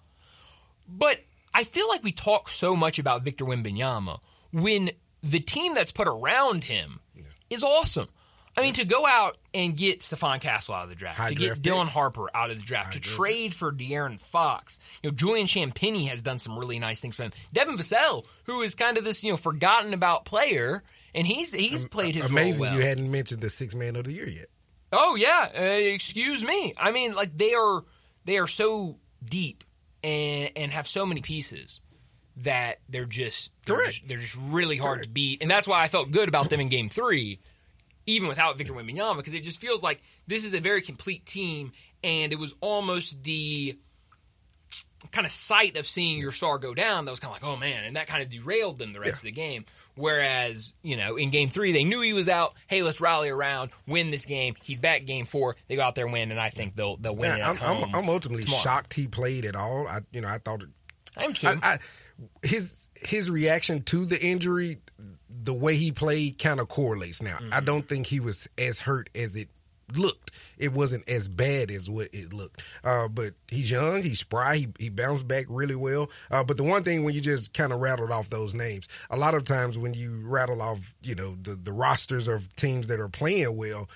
But I feel like we talk so much about Victor Wembanyama when the team that's put around him yeah. is awesome. I mean, to go out and get Stephon Castle out of the draft, High to draft get Dylan pick. Harper out of the draft, High to draft trade for De'Aaron Fox. You know, Julian Champagnie has done some really nice things for them. Devin Vassell, who is kind of this, you know, forgotten about player, and he's he's played his Amazing role well. you hadn't mentioned the sixth man of the year yet. Oh yeah, uh, excuse me. I mean, like they are they are so deep and and have so many pieces that they're just they're, Correct. just, they're just really hard Correct. to beat, and that's why I felt good about them in Game Three, even without Victor Wembanyama, because it just feels like this is a very complete team, and it was almost the kind of sight of seeing your star go down that was kind of like, oh man, and that kind of derailed them the rest Yeah. of the game. Whereas, you know, in Game Three, they knew he was out. Hey, let's rally around, win this game. He's back Game Four. They go out there and win, and I think they'll they'll win it at I'm, home. I'm, I'm ultimately tomorrow. shocked he played at all. I, you know, I thought it, I'm too. I, I, his his reaction to the injury, the way he played, kind of correlates. Now, Mm-hmm. I don't think he was as hurt as it looked. It wasn't as bad as what it looked. Uh, but he's young, he's spry, he, he bounced back really well. Uh, but the one thing when you just kind of rattled off those names, a lot of times when you rattle off, you know, the, the rosters of teams that are playing well,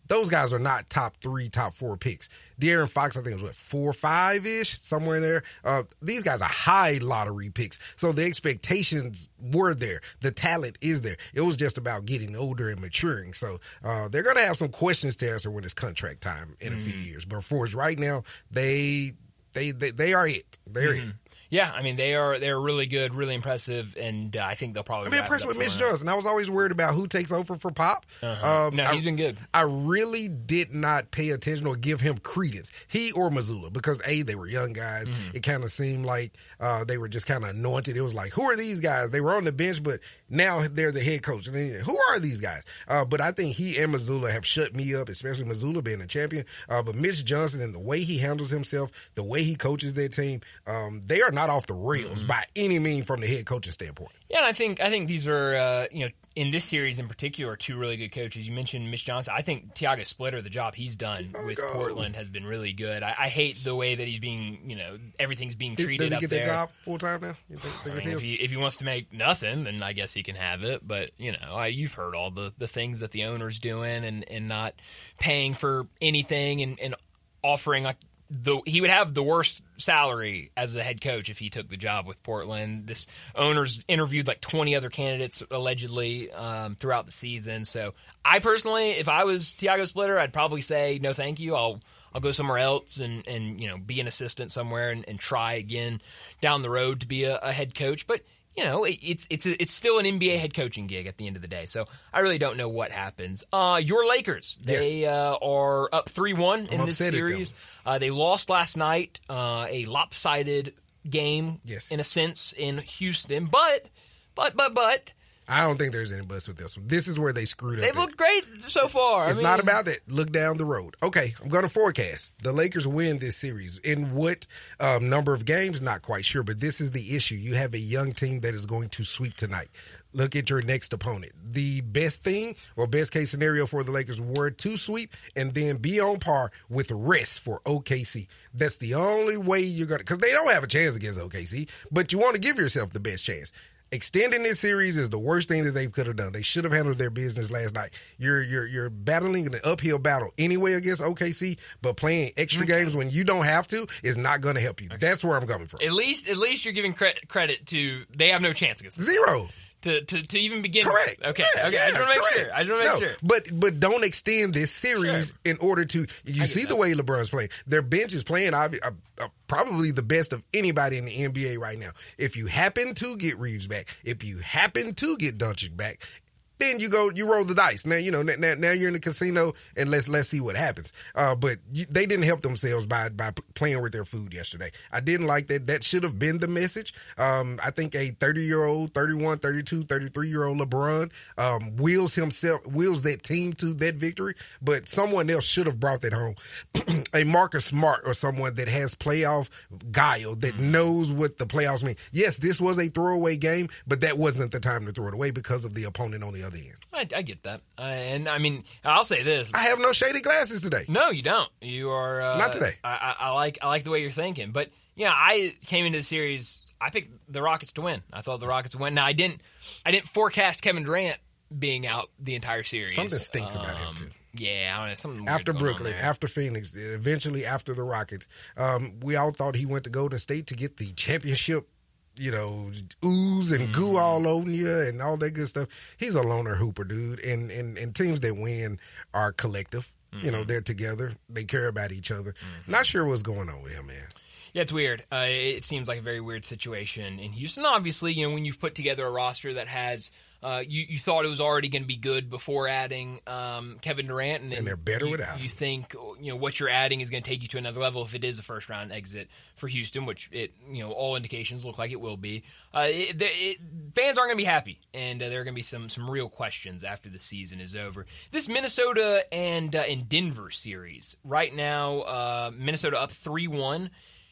those guys are not top three, top four picks. De'Aaron Fox, I think, was what, four, five-ish, somewhere in there. Uh, these guys are high lottery picks. So the expectations were there. The talent is there. It was just about getting older and maturing. So uh, they're going to have some questions to answer when it's contract time in a mm-hmm. few years. But for us right now, they they they, they are it. They're mm-hmm. it. Yeah, I mean, they are they're really good, really impressive, and uh, I think they'll probably. I'm impressed with Mitch Johnson. I was always worried about who takes over for Pop. Uh-huh. Um, no, he's I, been good. I really did not pay attention or give him credence, he or Mazzulla, because A, they were young guys. Mm-hmm. It kind of seemed like uh, they were just kind of anointed. It was like, who are these guys? They were on the bench, but now they're the head coach. And then, who are these guys? Uh, but I think he and Mazzulla have shut me up, especially Mazzulla being a champion. Uh, but Mitch Johnson and the way he handles himself, the way he coaches their team, um, they are not off the rails. Mm-hmm. by any means from the head coaching standpoint. Yeah, and I think I think these are uh, you know in this series in particular two really good coaches. You mentioned Mitch Johnson. I think Tiago Splitter, the job he's done Tiago. with Portland has been really good. I, I hate the way that he's being you know everything's being treated. Does he up get there. that job full time now? You think, think I mean, if, he, if he wants to make nothing, then I guess he can have it. But you know, I, you've heard all the, the things that the owner's doing and, and not paying for anything and, and offering like. The, he would have the worst salary as a head coach if he took the job with Portland. This owner's interviewed like twenty other candidates allegedly um, throughout the season. So I personally, if I was Tiago Splitter, I'd probably say no, thank you. I'll I'll go somewhere else and, and you know be an assistant somewhere and, and try again down the road to be a, a head coach. But you know, it, it's it's a, it's still an N B A head coaching gig at the end of the day. So I really don't know what happens. Uh, your Lakers, they yes. uh, are up three one in I'm this series. Uh, they lost last night, uh, a lopsided game yes. in a sense in Houston. But, but, but, but. I don't think there's any buts with this one. This is where they screwed up. They've looked great so far. It's I mean, not about that. Look down the road. Okay, I'm going to forecast. The Lakers win this series. In what um, number of games? Not quite sure, but this is the issue. You have a young team that is going to sweep tonight. Look at your next opponent. The best thing or best case scenario for the Lakers were to sweep and then be on par with rest for O K C. That's the only way you're going to, because they don't have a chance against O K C, but you want to give yourself the best chance. Extending this series is the worst thing that they could have done. They should have handled their business last night. You're you're you're battling an uphill battle anyway against O K C, but playing extra okay. games when you don't have to is not going to help you. Okay. That's where I'm coming from. At least at least you're giving credit credit to they have no chance against them. Zero. To, to, to even begin correct. with. Okay, yeah, okay. Yeah, I just want to make correct. sure. I just want to make no, sure. But but don't extend this series sure. in order to. You see that. The way LeBron's playing. Their bench is playing uh, uh, probably the best of anybody in the N B A right now. If you happen to get Reeves back, if you happen to get Doncic back, then you go, you roll the dice. Now, you know, now, now you're in the casino and let's, let's see what happens. Uh, but you, they didn't help themselves by, by playing with their food yesterday. I didn't like that. That should have been the message. Um, I think a thirty year old, thirty-one, thirty-two, thirty-three year old LeBron, um, wheels himself, wheels that team to that victory, but someone else should have brought that home. A Marcus Smart or someone that has playoff guile, that mm-hmm. knows what the playoffs mean. Yes, this was a throwaway game, but that wasn't the time to throw it away because of the opponent on the other end. I, I get that. Uh, and I mean, I'll say this. I have no shady glasses today. No, you don't. You are. Uh, Not today. I, I, I like I like the way you're thinking. But, yeah, I came into the series, I picked the Rockets to win. I thought the Rockets would win. Now, I didn't, I didn't forecast Kevin Durant being out the entire series. Something stinks um, about him, too. Yeah, I don't know. Something after Brooklyn, after Phoenix, eventually after the Rockets. Um, we all thought he went to Golden State to get the championship, you know, ooze and goo mm. all over you and all that good stuff. He's a loner hooper, dude. And, and, and teams that win are collective. Mm-hmm. You know, they're together. They care about each other. Mm-hmm. Not sure what's going on with him, man. Yeah, it's weird. Uh, it seems like a very weird situation in Houston. Obviously, you know, when you've put together a roster that has uh, you, you thought it was already going to be good before adding um, Kevin Durant, and, then and they're better you, without. You think you know what you're adding is going to take you to another level if it is a first round exit for Houston, which it you know all indications look like it will be. Uh, it, it, fans aren't going to be happy, and uh, there are going to be some some real questions after the season is over. This Minnesota and uh, and Denver series right now, uh, Minnesota up three one.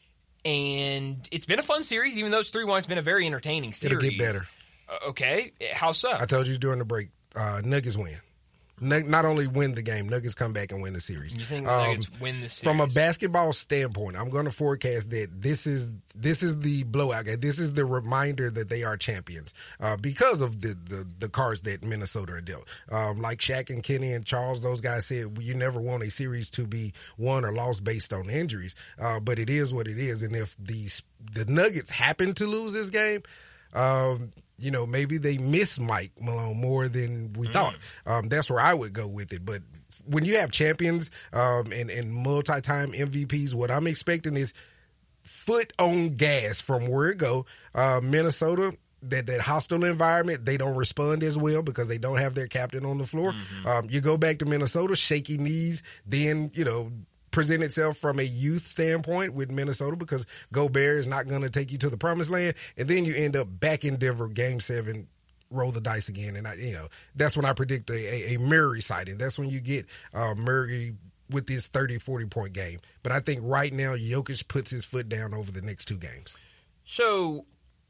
And it's been a fun series, even though it's three one. It's been a very entertaining series. It'll get better. Uh, okay. How so? I told you during the break, uh, Nuggets win. Not only win the game, Nuggets come back and win the series. You think the um, Nuggets win the series? From a basketball standpoint, I'm going to forecast that this is this is the blowout game. This is the reminder that they are champions uh, because of the, the the cards that Minnesota are dealt. Um, like Shaq and Kenny and Charles, those guys said, you never want a series to be won or lost based on injuries. Uh, but it is what it is. And if the the Nuggets happen to lose this game, um, you know, maybe they miss Mike Malone more than we mm. thought. Um, that's where I would go with it. But when you have champions um, and, and multi-time M V Ps, what I'm expecting is foot on gas from where it go. Uh, Minnesota, that, that hostile environment, they don't respond as well because they don't have their captain on the floor. Mm-hmm. Um, you go back to Minnesota, shaky knees, then, you know, present itself from a youth standpoint with Minnesota because Gobert is not going to take you to the promised land, and then you end up back in Denver, Game Seven, roll the dice again, and I, you know that's when I predict a, a, a Murray sighting. That's when you get uh, Murray with this thirty, forty point game. But I think right now Jokic puts his foot down over the next two games. So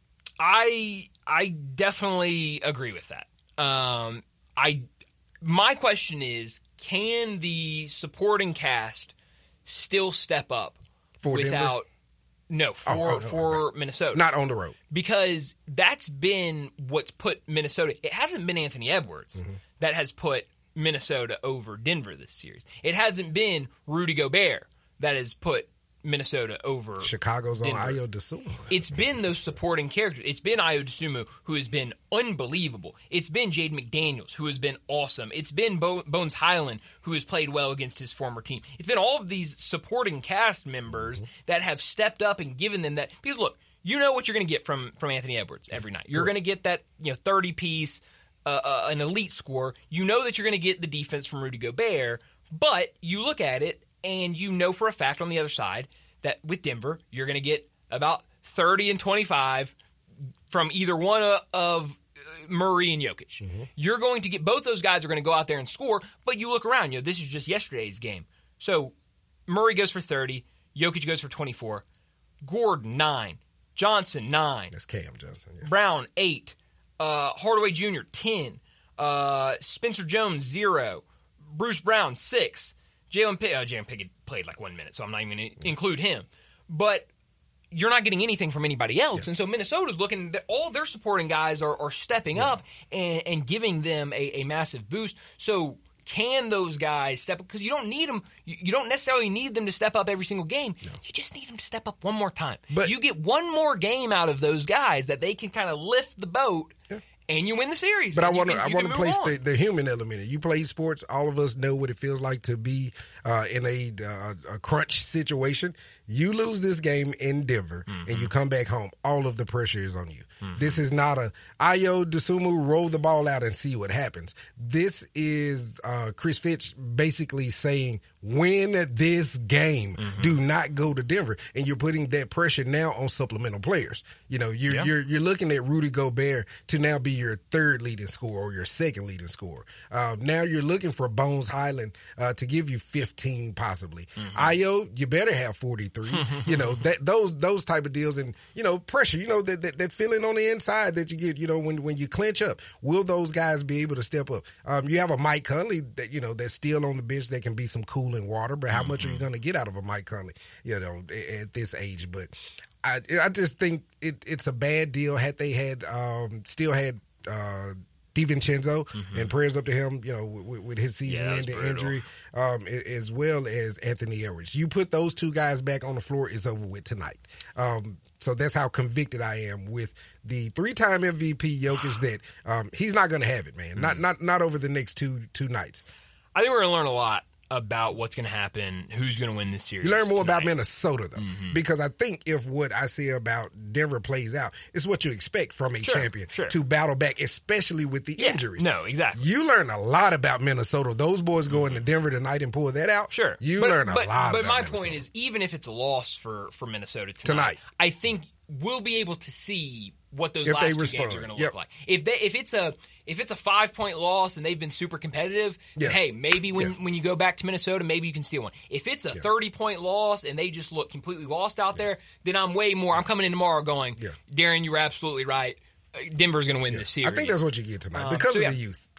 I I definitely agree with that. Um, I my question is, can the supporting cast still step up for without Denver? no for oh, oh, no, for no. Minnesota, not on the road, because that's been what's put Minnesota. It hasn't been Anthony Edwards mm-hmm. that has put Minnesota over Denver this series. It hasn't been Rudy Gobert that has put Minnesota over Chicago's Denver. on Ayo Dosunmu. It's been those supporting characters. It's been Ayo Dosunmu, who has been unbelievable. It's been Jaden McDaniels, who has been awesome. It's been Bo- Bones Highland, who has played well against his former team. It's been all of these supporting cast members mm-hmm. that have stepped up and given them that. Because look, you know what you're going to get from, from Anthony Edwards every night. You're going to get that, you know, thirty piece, uh, uh, an elite score. You know that you're going to get the defense from Rudy Gobert, but you look at it and you know for a fact on the other side that with Denver, you're going to get about thirty and twenty-five from either one of Murray and Jokic. Mm-hmm. You're going to get, both those guys are going to go out there and score, but you look around, you know, this is just yesterday's game. So Murray goes for thirty, Jokic goes for twenty-four, Gordon, nine, Johnson, nine. That's Cam Johnson. Yeah. Brown, eight, uh, Hardaway Junior, ten, uh, Spencer Jones, zero, Bruce Brown, six, Jalen Pickett, uh, Jalen Pickett played like one minute, so I'm not even going to include him. But you're not getting anything from anybody else. Yeah. And so Minnesota's looking that all their supporting guys are, are stepping yeah. up and, and giving them a, a massive boost. So can those guys step up? Because you don't need them. You, you don't necessarily need them to step up every single game. No. You just need them to step up one more time. But you get one more game out of those guys that they can kind of lift the boat. Yeah. And you win the series. But I want to I want to place the, the human element. You play sports. All of us know what it feels like to be uh, in a, uh, a crunch situation. You lose this game in Denver, mm-hmm. and you come back home. All of the pressure is on you. Mm-hmm. This is not a Ayo Dosunmu roll the ball out and see what happens. This is uh, Chris Fitch basically saying, win this game. Mm-hmm. Do not go to Denver. And you're putting that pressure now on supplemental players. You know, you're yeah. you're you're looking at Rudy Gobert to now be your third leading scorer or your second leading scorer. Uh, now you're looking for Bones Highland uh, to give you fifteen possibly. Mm-hmm. Ayo, you better have forty-three. You know, that those those type of deals, and you know, pressure, you know, that, that that feeling on the inside that you get, you know, when when you clinch up. Will those guys be able to step up? Um, you have a Mike Conley that, you know, that's still on the bench that can be some cooling water, but how mm-hmm. much are you going to get out of a Mike Conley, you know, at this age? But I I just think it, it's a bad deal. Had they had um, still had uh, DiVincenzo, mm-hmm. and prayers up to him, you know, with, with his season-ending yeah, injury, um, as well as Anthony Edwards. You put those two guys back on the floor, it's over with tonight. Um, so that's how convicted I am with the three-time M V P Jokic that um, he's not going to have it, man. Mm-hmm. Not not not over the next two two nights. I think we're going to learn a lot about what's going to happen, who's going to win this series. You learn more tonight. about Minnesota, though, mm-hmm. because I think if what I say about Denver plays out, it's what you expect from a sure, champion sure. to battle back, especially with the yeah, injuries. No, exactly. You learn a lot about Minnesota. Those boys go into Denver tonight and pull that out. Sure. You but, learn a but, lot but about my Minnesota. point is, even if it's a loss for, for Minnesota tonight, tonight, I think we'll be able to see what those if last two respond. games are going to yep. look like. If they, if it's a if it's a five point loss and they've been super competitive, yeah. then hey, maybe when, yeah. when you go back to Minnesota, maybe you can steal one. If it's a yeah. thirty point loss and they just look completely lost out yeah. there, then I'm way more. I'm coming in tomorrow going, yeah. Darren, you were absolutely right. Denver's going to win yeah. this series. I think that's what you get tonight um, because so, of yeah. the youth.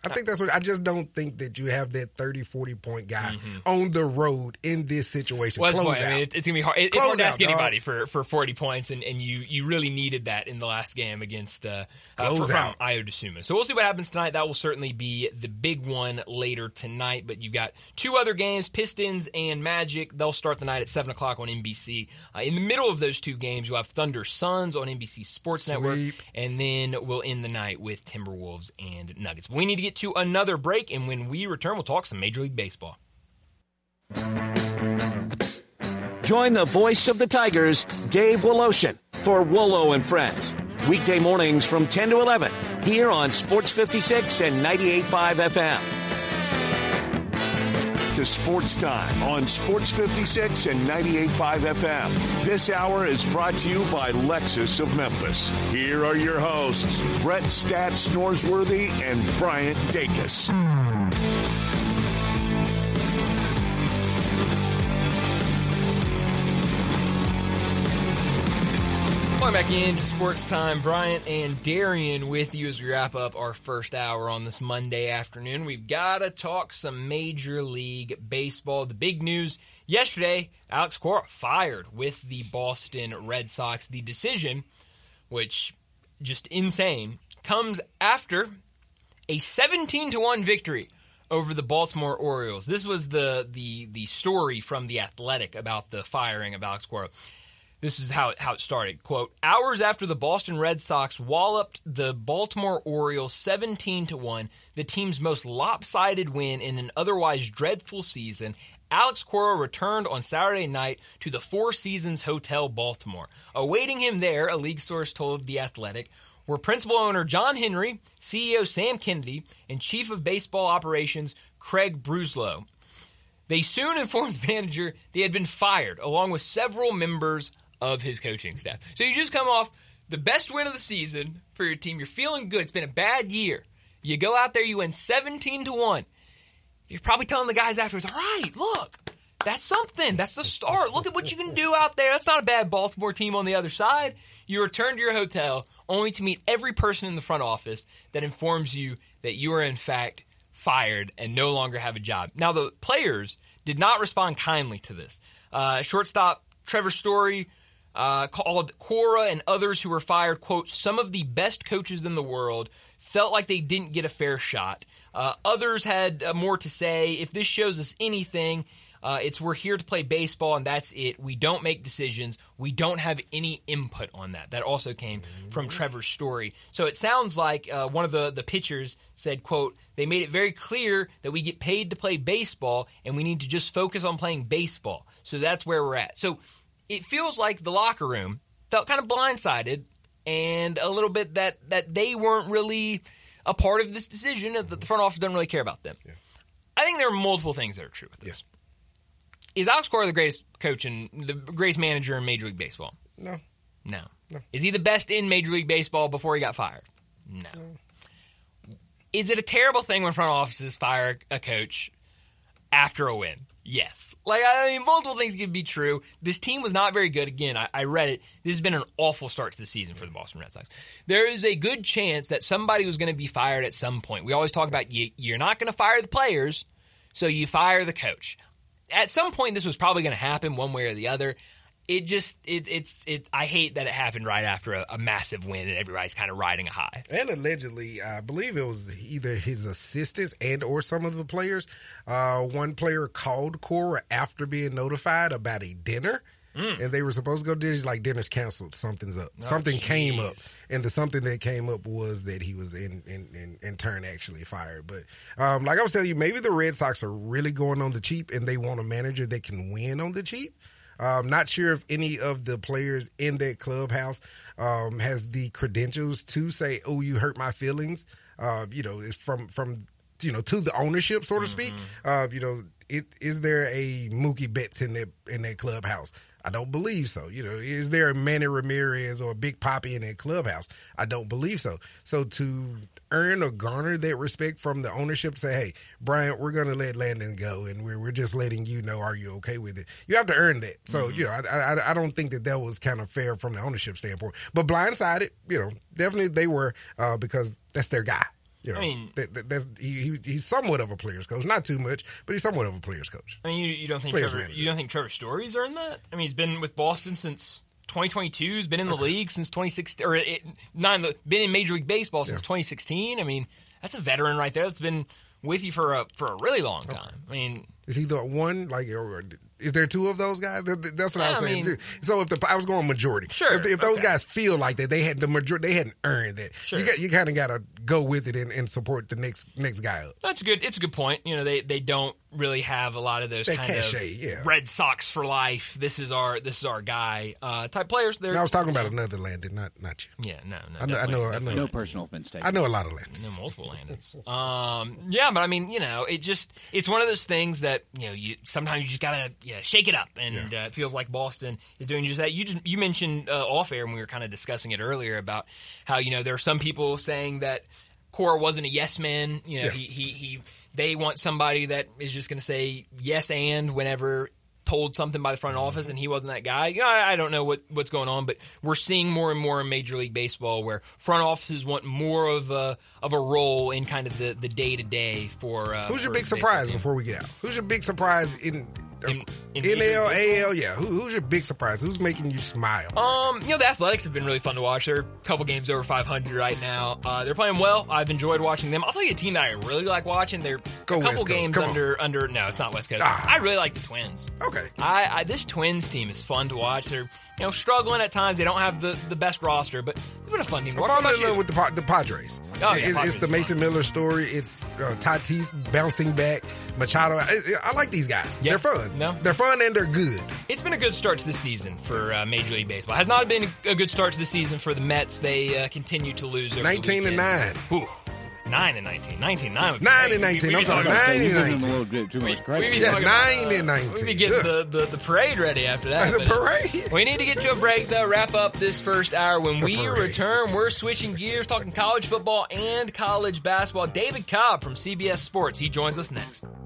I think that's what I just don't think that you have that thirty, forty point guy mm-hmm. on the road in this situation. Well, Close point. out. I mean, it's, it's gonna be hard. It, it's Close hard to ask out, anybody dog. for, for forty points, and, and you, you really needed that in the last game against uh, uh, Close from out. Io DeSumo. So we'll see what happens tonight. That will certainly be the big one later tonight. But you've got two other games: Pistons and Magic. They'll start the night at seven o'clock on N B C. Uh, in the middle of those two games, you'll have Thunder Suns on N B C Sports Sweep. Network, and then we'll end the night with Timberwolves and Nuggets. We need to get to another break, and when we return, we'll talk some Major League Baseball. Join the voice of the Tigers, Dave Woloshin, for Wolo and Friends. Weekday mornings from ten to eleven, here on Sports fifty-six and ninety-eight point five F M. To Sports Time on Sports fifty-six and ninety-eight point five F M. This hour is brought to you by Lexus of Memphis. Here are your hosts, Brett Stats Norsworthy and Bryant Dacus. Welcome back into Sports Time. Bryant and Darian with you as we wrap up our first hour on this Monday afternoon. We've got to talk some Major League Baseball. The big news yesterday, Alex Cora fired with the Boston Red Sox. The decision, which just insane, comes after a seventeen to one victory over the Baltimore Orioles. This was the the the story from The Athletic about the firing of Alex Cora. This is how it, how it started. Quote, hours after the Boston Red Sox walloped the Baltimore Orioles seventeen to one, the team's most lopsided win in an otherwise dreadful season, Alex Cora returned on Saturday night to the Four Seasons Hotel Baltimore. Awaiting him there, a league source told The Athletic, were principal owner John Henry, C E O Sam Kennedy, and Chief of Baseball Operations Craig Bruslow. They soon informed the manager they had been fired, along with several members of his coaching staff. So you just come off the best win of the season for your team. You're feeling good. It's been a bad year. You go out there, you win seventeen to one. You're probably telling the guys afterwards, all right, look, that's something. That's the start. Look at what you can do out there. That's not a bad Baltimore team on the other side. You return to your hotel only to meet every person in the front office that informs you that you are, in fact, fired and no longer have a job. Now, the players did not respond kindly to this. Uh, shortstop Trevor Story uh, called Cora and others who were fired, quote, some of the best coaches in the world, felt like they didn't get a fair shot. Uh, others had uh, more to say. If this shows us anything, uh, it's we're here to play baseball and that's it. We don't make decisions. We don't have any input on that. That also came from Trevor Story. So it sounds like uh, one of the, the pitchers said, quote, they made it very clear that we get paid to play baseball and we need to just focus on playing baseball. So that's where we're at. So it feels like the locker room felt kind of blindsided and a little bit that, that they weren't really a part of this decision, that the front office doesn't really care about them. Yeah. I think there are multiple things that are true with this. Yeah. Is Alex Cora the greatest coach and the greatest manager in Major League Baseball? No. No. No. Is he the best in Major League Baseball before he got fired? No. no. Is it a terrible thing when front offices fire a coach after a win? Yes. Like, I mean, multiple things can be true. This team was not very good. Again, I, I read it. This has been an awful start to the season for the Boston Red Sox. There is a good chance that somebody was going to be fired at some point. We always talk about you, you're not going to fire the players, so you fire the coach. At some point, this was probably going to happen one way or the other. It just, it, it's, it. I hate that it happened right after a, a massive win and everybody's kind of riding a high. And allegedly, I believe it was either his assistants and or some of the players. Uh, one player called Cora after being notified about a dinner. Mm. And they were supposed to go to dinner. He's like, dinner's canceled. Something's up. Oh, something geez. came up. And the something that came up was that he was in, in, in, in turn actually fired. But um, like I was telling you, maybe the Red Sox are really going on the cheap and they want a manager that can win on the cheap. I'm um, not sure if any of the players in that clubhouse um, has the credentials to say, oh, you hurt my feelings, uh, you know, it's from, from, you know, to the ownership, so to speak. Mm-hmm. Uh, you know, it, is there a Mookie Betts in that, in that clubhouse? I don't believe so. You know, is there a Manny Ramirez or a Big Papi in that clubhouse? I don't believe so. So to earn or garner that respect from the ownership, say, hey, Bryant, we're going to let Landon go, and we're we're just letting you know, are you okay with it? You have to earn that. So, mm-hmm. you know, I, I I don't think that that was kind of fair from the ownership standpoint. But blindsided, you know, definitely they were uh, because that's their guy. You know, I mean, that, that, that's, he, he, he's somewhat of a player's coach. Not too much, but he's somewhat of a player's coach. I mean, you, you don't think Players Trevor, manager. you don't think Trevor Story's earned that? I mean, he's been with Boston since twenty twenty-two. He's been in the league since twenty sixteen, or it, not in the, been in Major League Baseball since Yeah. twenty sixteen. I mean, that's a veteran right there that's been with you for a for a really long time. I mean, Is he the one? Like, or is there two of those guys? That- That's what Yeah, I was I saying mean- too. So if the I was going majority, Sure, If, if those okay. guys feel like that, they had the majority, they hadn't earned that. Sure. You got you kind of got to go with it and, and support the next next guy up. that's good. It's a good point. You know, they they don't really have a lot of those That kind cachet, of yeah. Red Sox for life. This is our this is our guy uh, type players. They're, I was talking about another Landon, not not you. yeah, no, no, I know, I know, I know, No personal offense taken. I know a lot of Landons. No, multiple Landons. Um, yeah, but I mean, you know, it just it's one of those things that you know, you sometimes you just gotta yeah, shake it up, and Yeah. uh, it feels like Boston is doing just that. You just you mentioned uh, off air when we were kind of discussing it earlier about how you know there are some people saying that Cora wasn't a yes man. You know, Yeah. he, he he they want somebody that is just going to say yes and whenever told something by the front office, and he wasn't that guy. You know, I, I don't know what, what's going on, but we're seeing more and more in Major League Baseball where front offices want more of a of a role in kind of the the day to day for. Uh, Who's your for big baseball surprise team. before we get out? Who's your big surprise in, uh, In- in N L, Major League A L? Yeah, Who, who's your big surprise? Who's making you smile? Um, you know, the Athletics have been really fun to watch. They're a couple games over five hundred right now. Uh, they're playing well. I've enjoyed watching them. I'll tell you a team that I really like watching. They're Go a couple West Coast. games Come on. under under. No, it's not West Coast. Ah. I really like the Twins. Okay. I, I this Twins team is fun to watch. They're you know struggling at times. They don't have the, the best roster, but they've been a fun team to I'm watch. What falling about in love you? with the, Pa- the Padres. Oh, yeah, it's, Padres it's the is Mason fun. Miller story. It's uh, Tatis bouncing back. Machado. I, I like these guys. Yeah. They're fun. No. They're fun and they're good. It's been a good start to the season for uh, Major League Baseball. Has not been a good start to the season for the Mets. They uh, continue to lose. Over nineteen the and weekend. nine. Whew. Nine and nineteen. Nineteen and nine. would be Nine great. and nineteen. We- we I'm be sorry, talking about- nine You and give them a nineteen. little bit too much We credit. be Yeah, talking about, nine and nineteen. We need to get Good. the, the, the parade ready after that. The but, uh, parade. We need to get to a break, though. Wrap up this first hour. When The we parade. return, we're switching gears, talking college football and college basketball. David Cobb from C B S Sports. He joins us next.